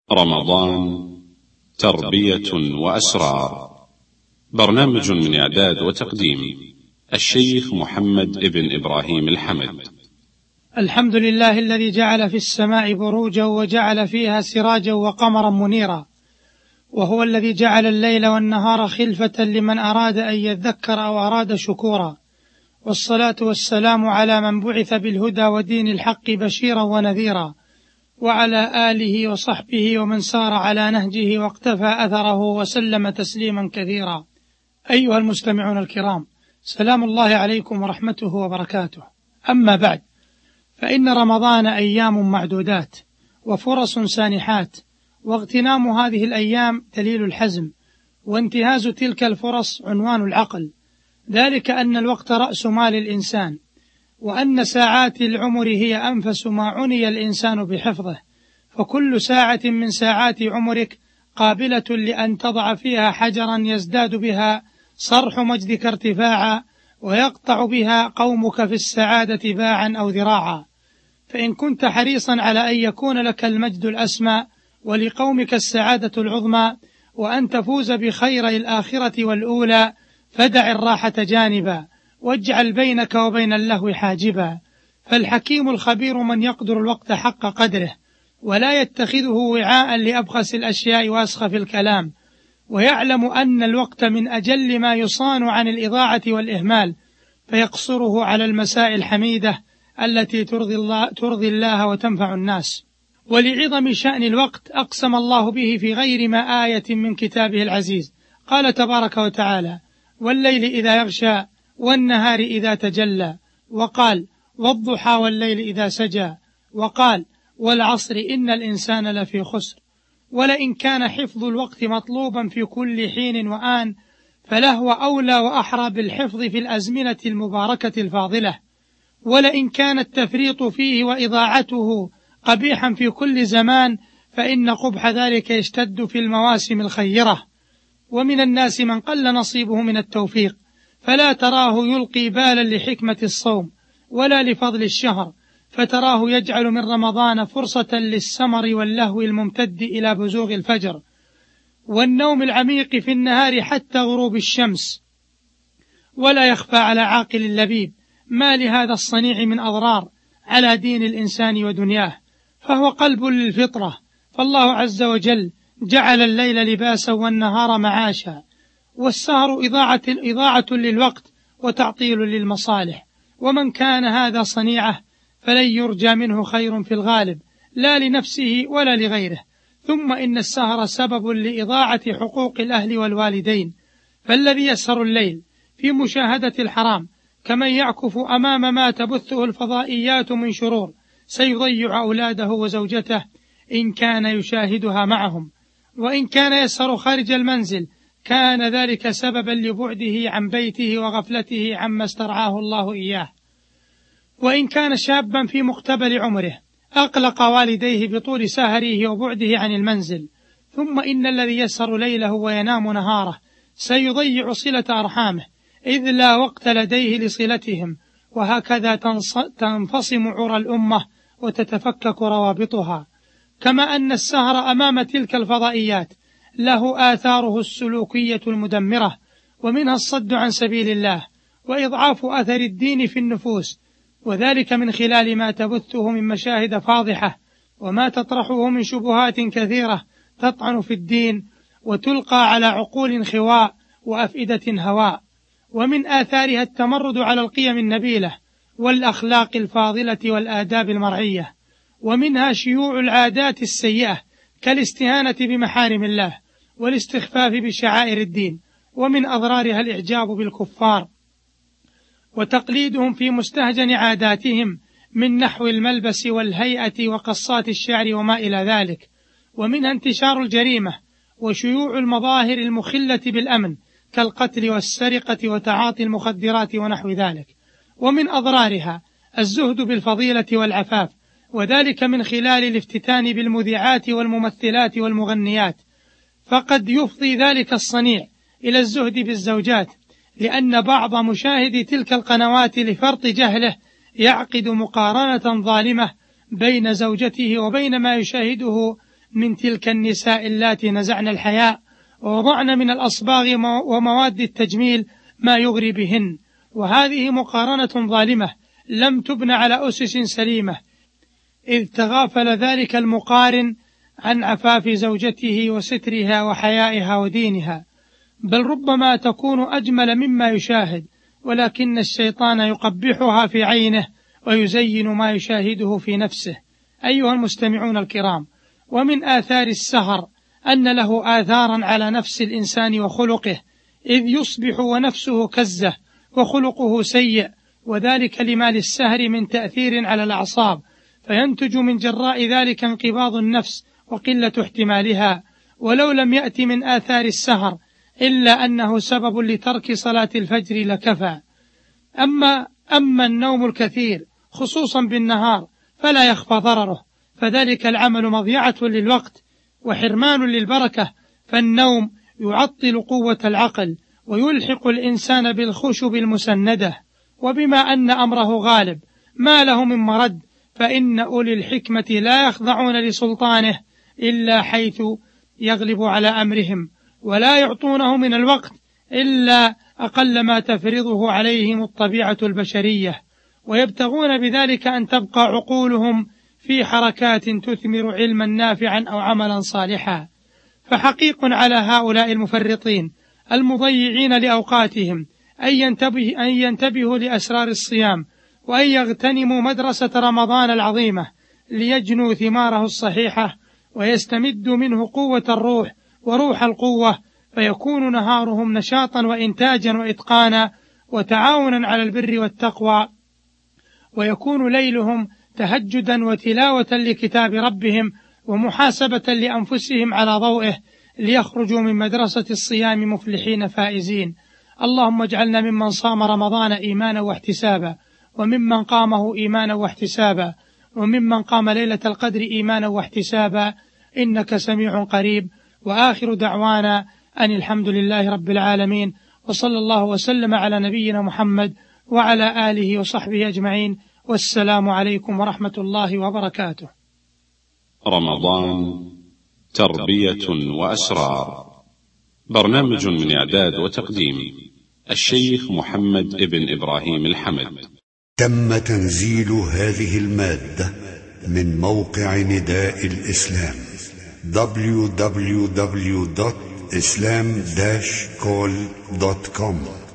رمضان تربية وأسرار. برنامج من إعداد وتقديم الشيخ محمد ابن إبراهيم الحمد. الحمد لله الذي جعل في السماء بروجا وجعل فيها سراجا وقمرا منيرا، وهو الذي جعل الليل والنهار خلفة لمن أراد أن يذكر أو أراد شكورا، والصلاة والسلام على من بعث بالهدى ودين الحق بشيرا ونذيرا، وعلى آله وصحبه ومن سار على نهجه واقتفى أثره وسلم تسليما كثيرا. أيها المستمعون الكرام، سلام الله عليكم ورحمته وبركاته. أما بعد، فإن رمضان أيام معدودات وفرص سانحات، واغتنام هذه الأيام دليل الحزم، وانتهاز تلك الفرص عنوان العقل، ذلك أن الوقت رأس مال الإنسان، وأن ساعات العمر هي أنفس ما عني الإنسان بحفظه، فكل ساعة من ساعات عمرك قابلة لأن تضع فيها حجرا يزداد بها صرح مجدك ارتفاعا، ويقطع بها قومك في السعادة باعا أو ذراعا. فإن كنت حريصا على أن يكون لك المجد الأسمى ولقومك السعادة العظمى، وأن تفوز بخيري الآخرة والأولى، فدع الراحة جانبا، واجعل بينك وبين اللهو حاجبا. فالحكيم الخبير من يقدر الوقت حق قدره، ولا يتخذه وعاء لأبخس الأشياء وأسخف الكلام، ويعلم أن الوقت من أجل ما يصان عن الإضاعة والإهمال، فيقصره على المساء الحميدة التي ترضي الله وتنفع الناس. ولعظم شأن الوقت أقسم الله به في غير ما آية من كتابه العزيز. قال تبارك وتعالى: والليل إذا يغشى والنهار إذا تجلى، وقال: والضحى والليل إذا سجى، وقال: والعصر إن الإنسان لفي خسر. ولئن كان حفظ الوقت مطلوبا في كل حين وآن، فلهو أولى وأحرى بالحفظ في الأزمنة المباركة الفاضلة. ولئن كان التفريط فيه وإضاعته قبيحا في كل زمان، فإن قبح ذلك يشتد في المواسم الخيرة. ومن الناس من قل نصيبه من التوفيق، فلا تراه يلقي بالا لحكمة الصوم ولا لفضل الشهر، فتراه يجعل من رمضان فرصة للسمر واللهو الممتد إلى بزوغ الفجر والنوم العميق في النهار حتى غروب الشمس. ولا يخفى على عاقل لبيب ما لهذا الصنيع من أضرار على دين الإنسان ودنياه، فهو قلب للفطرة. فالله عز وجل جعل الليل لباسا والنهار معاشا، والسهر إضاعة للوقت وتعطيل للمصالح، ومن كان هذا صنيعه فلن يرجى منه خير في الغالب، لا لنفسه ولا لغيره. ثم إن السهر سبب لإضاعة حقوق الأهل والوالدين، فالذي يسهر الليل في مشاهدة الحرام كمن يعكف أمام ما تبثه الفضائيات من شرور، سيضيع أولاده وزوجته إن كان يشاهدها معهم. وإن كان يسهر خارج المنزل، كان ذلك سببا لبعده عن بيته وغفلته عما استرعاه الله إياه. وإن كان شابا في مقتبل عمره، أقلق والديه بطول سهره وبعده عن المنزل. ثم إن الذي يسهر ليله وينام نهاره سيضيع صلة أرحامه، إذ لا وقت لديه لصلتهم، وهكذا تنفصم عرى الأمة وتتفكك روابطها. كما أن السهر أمام تلك الفضائيات له آثاره السلوكية المدمرة، ومنها الصد عن سبيل الله وإضعاف أثر الدين في النفوس، وذلك من خلال ما تبثه من مشاهد فاضحة، وما تطرحه من شبهات كثيرة تطعن في الدين وتلقى على عقول خواء وأفئدة هواء. ومن آثارها التمرد على القيم النبيلة والأخلاق الفاضلة والآداب المرعية، ومنها شيوع العادات السيئة كالاستهانة بمحارم الله والاستخفاف بشعائر الدين. ومن أضرارها الإعجاب بالكفار وتقليدهم في مستهجن عاداتهم من نحو الملبس والهيئة وقصات الشعر وما إلى ذلك. ومنها انتشار الجريمة وشيوع المظاهر المخلة بالأمن كالقتل والسرقة وتعاطي المخدرات ونحو ذلك. ومن أضرارها الزهد بالفضيلة والعفاف، وذلك من خلال الافتتان بالمذيعات والممثلات والمغنيات، فقد يفضي ذلك الصنيع إلى الزهد بالزوجات، لأن بعض مشاهدي تلك القنوات لفرط جهله يعقد مقارنة ظالمة بين زوجته وبين ما يشاهده من تلك النساء اللاتي نزعن الحياء ووضعن من الأصباغ ومواد التجميل ما يغري بهن. وهذه مقارنة ظالمة لم تبن على أسس سليمة، إذ تغافل ذلك المقارن عن عفاف زوجته وسترها وحيائها ودينها، بل ربما تكون أجمل مما يشاهد، ولكن الشيطان يقبحها في عينه ويزين ما يشاهده في نفسه. أيها المستمعون الكرام، ومن آثار السهر أن له آثارا على نفس الإنسان وخلقه، إذ يصبح ونفسه كزة وخلقه سيء، وذلك لما للسهر من تأثير على الأعصاب، فينتج من جراء ذلك انقباض النفس وقلة احتمالها. ولو لم يأتي من آثار السهر إلا أنه سبب لترك صلاة الفجر لكفى. أما النوم الكثير خصوصا بالنهار فلا يخفى ضرره، فذلك العمل مضيعة للوقت وحرمان للبركة، فالنوم يعطل قوة العقل ويلحق الإنسان بالخشب المسندة، وبما أن أمره غالب ما له من مرد، فإن أولي الحكمة لا يخضعون لسلطانه إلا حيث يغلب على أمرهم، ولا يعطونه من الوقت إلا أقل ما تفرضه عليهم الطبيعة البشرية، ويبتغون بذلك أن تبقى عقولهم في حركات تثمر علما نافعا أو عملا صالحا. فحقيق على هؤلاء المفرطين المضيعين لأوقاتهم أن ينتبهوا لأسرار الصيام، وأن يغتنموا مدرسة رمضان العظيمة ليجنوا ثماره الصحيحة ويستمدوا منه قوة الروح وروح القوة، فيكون نهارهم نشاطا وإنتاجا وإتقانا وتعاونا على البر والتقوى، ويكون ليلهم تهجدا وتلاوة لكتاب ربهم ومحاسبة لأنفسهم على ضوئه، ليخرجوا من مدرسة الصيام مفلحين فائزين. اللهم اجعلنا ممن صام رمضان إيمانا واحتسابا، وممن قامه إيمانا واحتسابا، وممن قام ليلة القدر إيمانا واحتسابا، إنك سميع قريب. وآخر دعوانا أن الحمد لله رب العالمين، وصلى الله وسلم على نبينا محمد وعلى آله وصحبه أجمعين، والسلام عليكم ورحمة الله وبركاته. رمضان تربية وأسرار، برنامج من إعداد وتقديم الشيخ محمد ابن إبراهيم الحمد. تم تنزيل هذه المادة من موقع نداء الإسلام www.islam-call.com